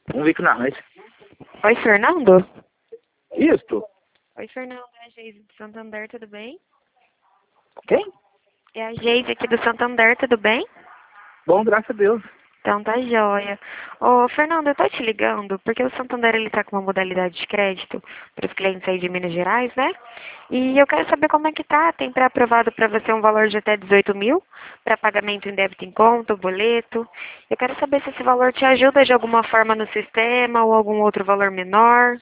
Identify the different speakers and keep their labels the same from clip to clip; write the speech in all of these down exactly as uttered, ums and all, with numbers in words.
Speaker 1: Um Vic na noite.
Speaker 2: Oi, Fernando?
Speaker 1: Isto?
Speaker 2: Oi, Fernando. É a Geise do Santander, tudo bem?
Speaker 1: Quem?
Speaker 2: É a Geise aqui do Santander, tudo bem?
Speaker 1: Bom, graças a Deus.
Speaker 2: Então tá joia. Ô, Fernando, eu tô te ligando porque o Santander ele tá com uma modalidade de crédito para os clientes aí de Minas Gerais, né? E eu quero saber como é que tá. Tem pré-aprovado para você um valor de até dezoito mil para pagamento em débito em conta, boleto. Eu quero saber se esse valor te ajuda de alguma forma no sistema ou algum outro valor menor.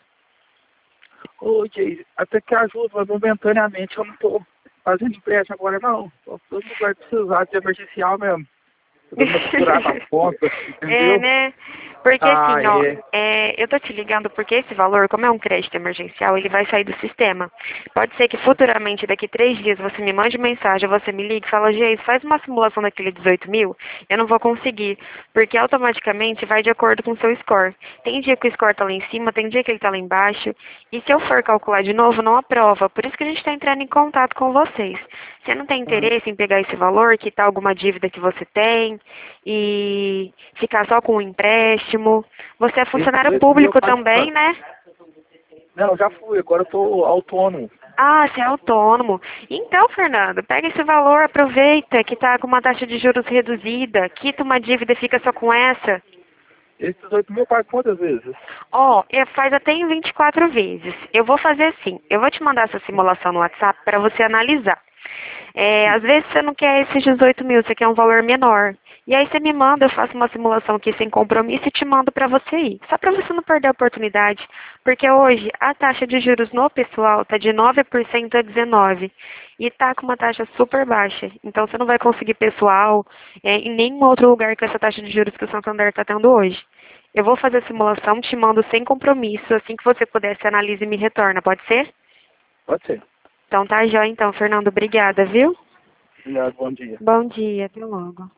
Speaker 1: Ô, Jay, até que ajuda, mas momentaneamente eu não tô fazendo empréstimo agora, não. Só tô no lugar de precisar de emergencial mesmo. Tô dando uma segurada nas contas,
Speaker 2: É,
Speaker 1: entendeu?
Speaker 2: né? Porque
Speaker 1: Ah,
Speaker 2: assim, ó,
Speaker 1: é.
Speaker 2: é, eu tô te ligando porque esse valor, como é um crédito emergencial, ele vai sair do sistema. Pode ser que futuramente, daqui três dias, você me mande mensagem, você me ligue e fala, Geis, faz uma simulação daquele dezoito mil. Eu não vou conseguir, porque automaticamente vai de acordo com o seu score. Tem dia que o score tá lá em cima, tem dia que ele tá lá embaixo. E se eu for calcular de novo, não aprova. Por isso que a gente tá entrando em contato com vocês. Você não tem
Speaker 1: Ah,
Speaker 2: interesse em pegar esse valor, quitar alguma dívida que você tem e ficar só com o empréstimo? Você é
Speaker 1: esse
Speaker 2: funcionário
Speaker 1: dezoito mil eu
Speaker 2: público
Speaker 1: pago
Speaker 2: também,
Speaker 1: quanto?
Speaker 2: né?
Speaker 1: Não, já fui, agora eu tô autônomo.
Speaker 2: Ah, você é autônomo. Então, Fernando, pega esse valor, aproveita que está com uma taxa de juros reduzida, quita uma dívida e fica só com essa.
Speaker 1: Esse dezoito mil eu pago quantas vezes?
Speaker 2: Ó, é, faz até em vinte e quatro vezes. Eu vou fazer assim, eu vou te mandar essa simulação no WhatsApp para você analisar. É, às vezes você não quer esses dezoito mil, você quer um valor menor. E aí você me manda, eu faço uma simulação aqui sem compromisso e te mando para você ir. Só para você não perder a oportunidade. Porque hoje a taxa de juros no pessoal está de nove por cento a dezenove por cento. E está com uma taxa super baixa. Então você não vai conseguir pessoal é, em nenhum outro lugar com essa taxa de juros que o Santander está tendo hoje. Eu vou fazer a simulação, te mando sem compromisso. Assim que você puder, você analisa e me retorna, pode ser?
Speaker 1: Pode ser.
Speaker 2: Então tá jóia então, Fernando. Obrigada, viu?
Speaker 1: Obrigado, bom dia.
Speaker 2: Bom dia, até logo.